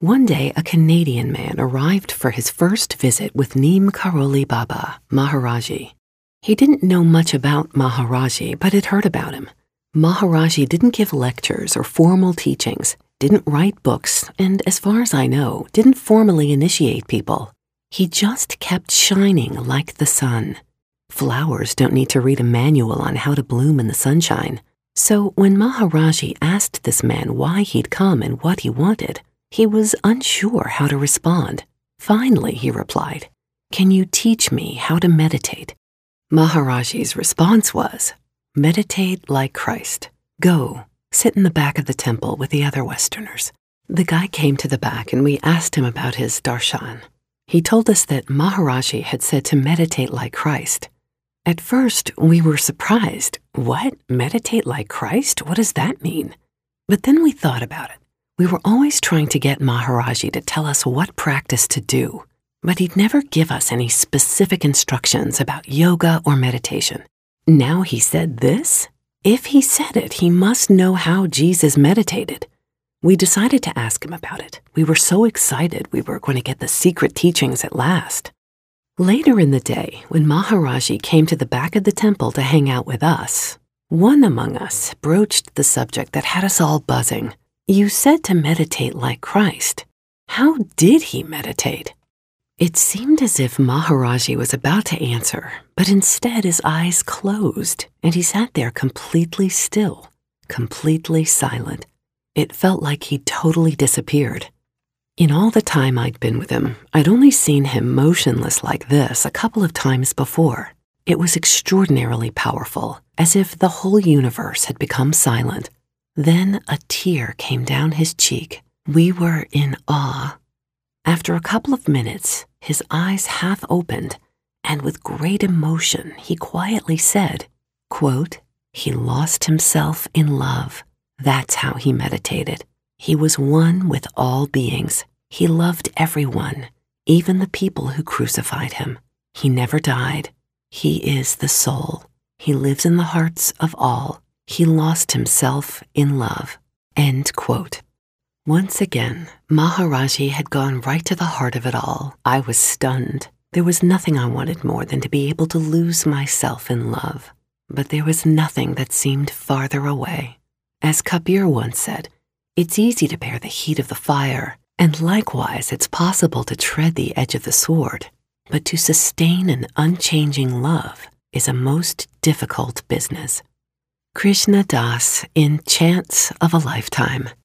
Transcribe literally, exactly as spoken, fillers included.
One day, a Canadian man arrived for his first visit with Neem Karoli Baba, Maharaji. He didn't know much about Maharaji, but had heard about him. Maharaji didn't give lectures or formal teachings, didn't write books, and as far as I know, didn't formally initiate people. He just kept shining like the sun. Flowers don't need to read a manual on how to bloom in the sunshine. So when Maharaji asked this man why he'd come and what he wanted, he was unsure how to respond. Finally, he replied, "Can you teach me how to meditate?" Maharaji's response was, "Meditate like Christ. Go, sit in the back of the temple with the other Westerners." The guy came to the back and we asked him about his darshan. He told us that Maharaji had said to meditate like Christ. At first, we were surprised. What? Meditate like Christ? What does that mean? But then we thought about it. We were always trying to get Maharaji to tell us what practice to do, but he'd never give us any specific instructions about yoga or meditation. Now he said this? If he said it, he must know how Jesus meditated. We decided to ask him about it. We were so excited we were going to get the secret teachings at last. Later in the day, when Maharaji came to the back of the temple to hang out with us, one among us broached the subject that had us all buzzing. "You said to meditate like Christ. How did he meditate?" It seemed as if Maharaji was about to answer, but instead his eyes closed and he sat there completely still, completely silent. It felt like he'd totally disappeared. In all the time I'd been with him, I'd only seen him motionless like this a couple of times before. It was extraordinarily powerful, as if the whole universe had become silent. Then a tear came down his cheek. We were in awe. After a couple of minutes, his eyes half opened, and with great emotion, he quietly said, quote, "He lost himself in love. That's how he meditated. He was one with all beings. He loved everyone, even the people who crucified him. He never died. He is the soul. He lives in the hearts of all. He lost himself in love." End quote. Once again, Maharaji had gone right to the heart of it all. I was stunned. There was nothing I wanted more than to be able to lose myself in love. But there was nothing that seemed farther away. As Kabir once said, "It's easy to bear the heat of the fire, and likewise it's possible to tread the edge of the sword. But to sustain an unchanging love is a most difficult business." Krishna Das in Chants of a Lifetime.